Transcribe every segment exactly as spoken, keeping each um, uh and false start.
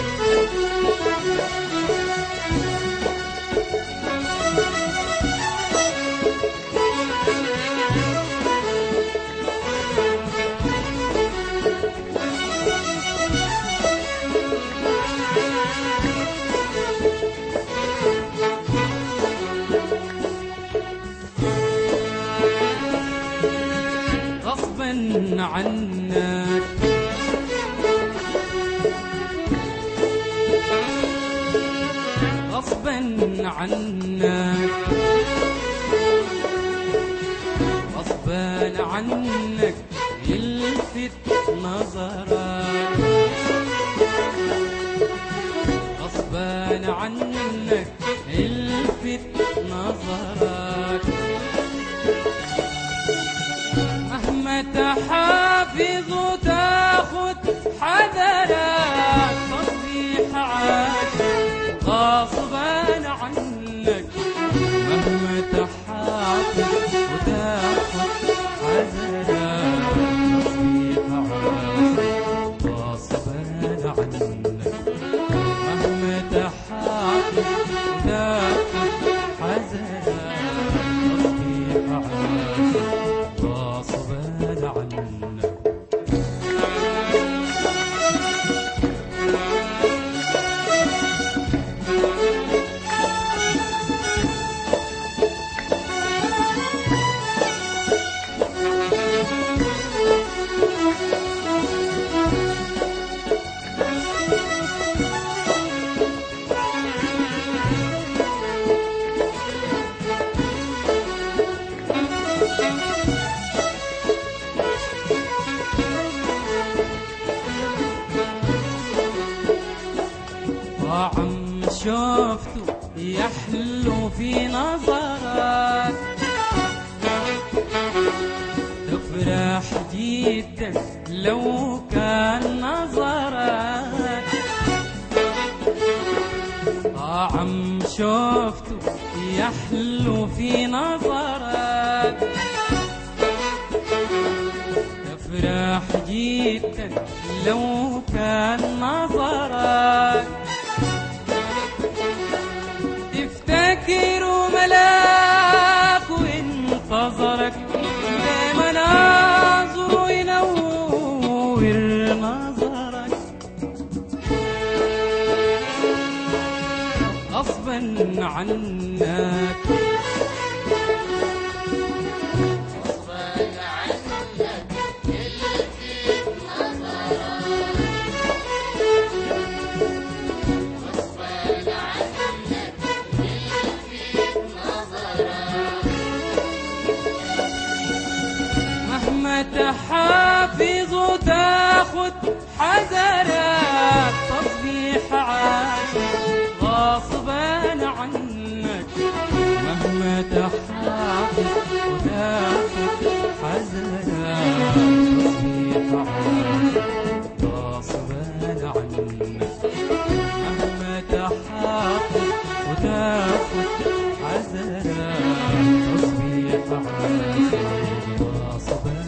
عنك غصبا عنك غصبا عنك يلفت نظرك غصبا عنك يلفت نظرك مهما تحافظ وتاخد حذرك تصبيح عاشق غصبا عنك مهما تحافظ وتاخد حذرك تصبيح عاشق غصبا عنك مهما تحافظ وتاخد حذرك تصبيح عاشق غصبا عنك. طعم شفته يحلو في نظرك تفرح جدا لو كان نظرك طعم شفته يحلو في نظرك تفرح جدا لو كان نظرك تفتكر ملاك وانتظرك بمناظر ينور نظرك غصبا عنك تحافظ وتاخد حذرك تصبيح عاشق غصبا عنك مهما تحافظ وتاخد حذرك تصبيح عاشق غصبا عنك مهما تحافظ وتاخد حذرك تصبيح عاشق غصبا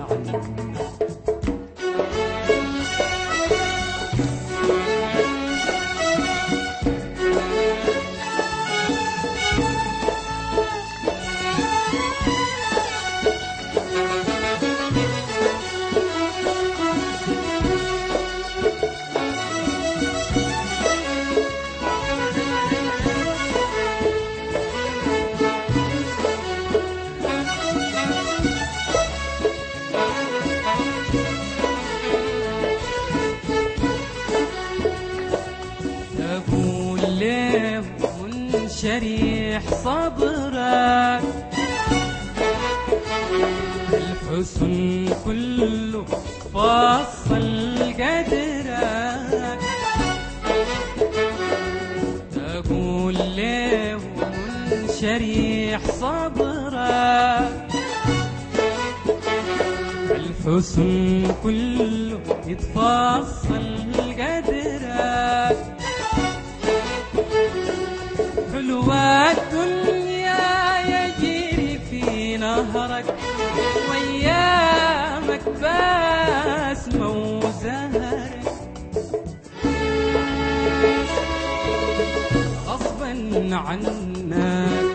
شريح صبرك الحسن كله فصل قدرك تقول له شريح صبرك الحسن كله يتفصل قدرك حلوة الدنيا يجري في نهرك وأيامك بسمة وزهرك عنك.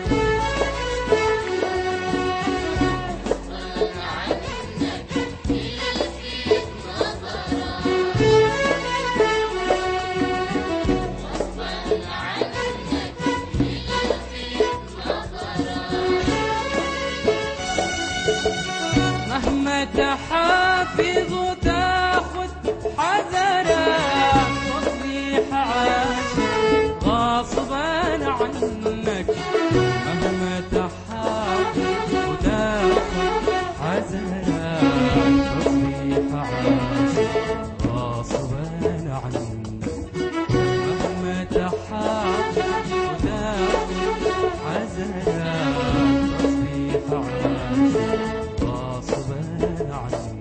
مهما تحافظ وتاخد حذرك، تصبيح عاشق غصبا عنك. مهما تحافظ وتاخد حذرك، تصبيح عاشق غصبا عنك. مهما تحافظ وتاخد حذرك، تصبيح عاشق غصبا عنك.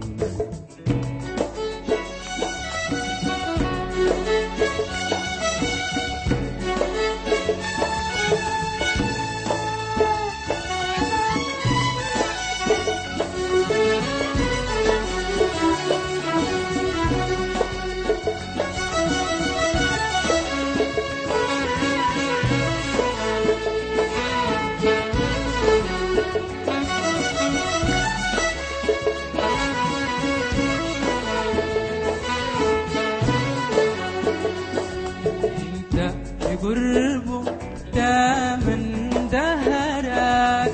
قربه دامن دهرك،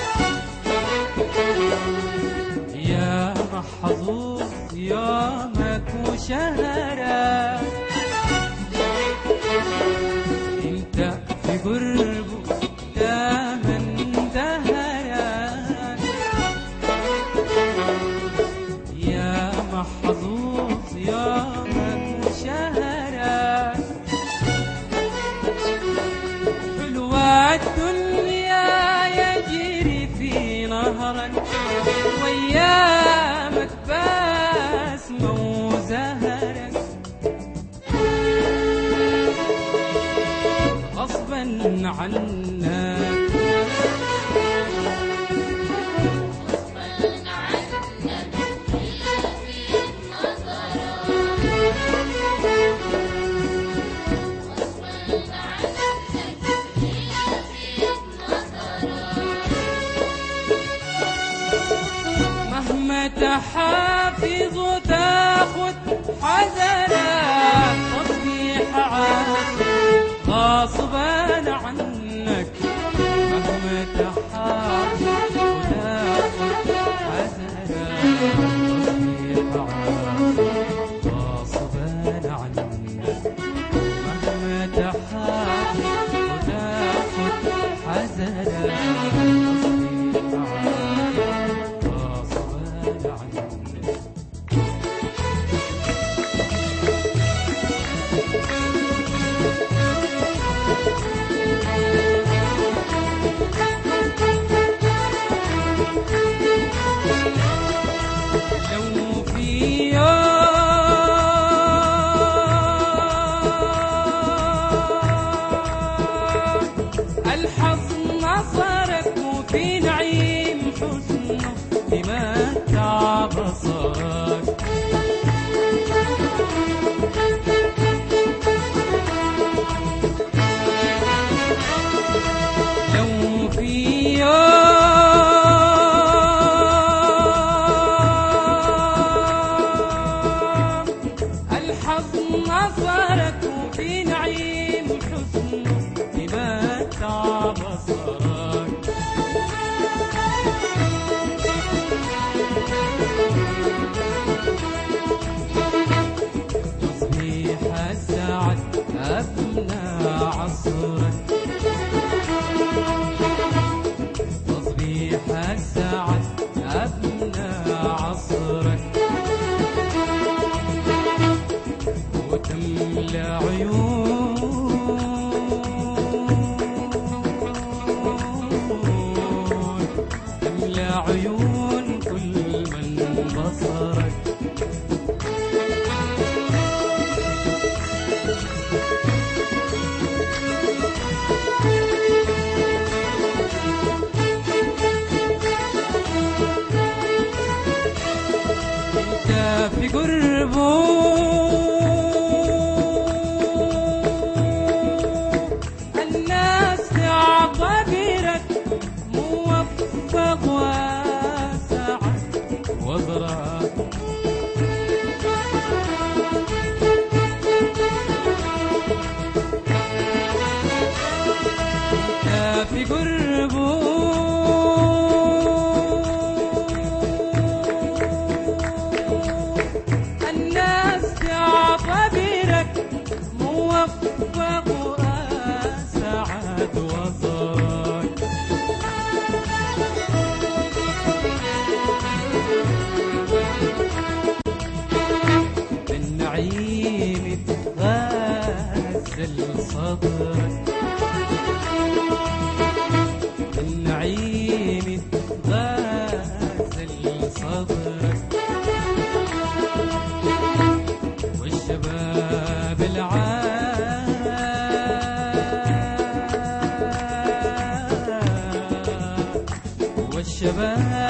يا محظوظ يومك وشهرك. انت في قربه دامن دهرك، يا محظوظ يومك وشهرك. الدنيا يجري في نهرك، وايامك باسمة وزهرك. غصبا عنك، مهما تحافظ وتاخد حذرك، تصبيح عاشق غصبا عنك. مهما تحافظ وتاخد حذرك، تصبيح عاشق غصبا عنك. مهما تحافظ وتاخد حذرك، تصبيح عاشق غصبا عنك. لو في يوم الحظ نصرك، وفي نعيم حسنه بمتع بصرك. لو في يوم الحظ نصرك، وفي نعيم حسنه بمتع بصرك. تصبيح السعد أبنى عصرك، تصبيح السعد أبنى عصرك. وتملى عيون تملى عيون كل من بصرك. انت في قربه الناس في قربه الناس تعتبرك موفق وأسعد وصاك. بالنعيم تغزل صدرك، بالنعيم تغزل صدرك، والشباب العاد والشباب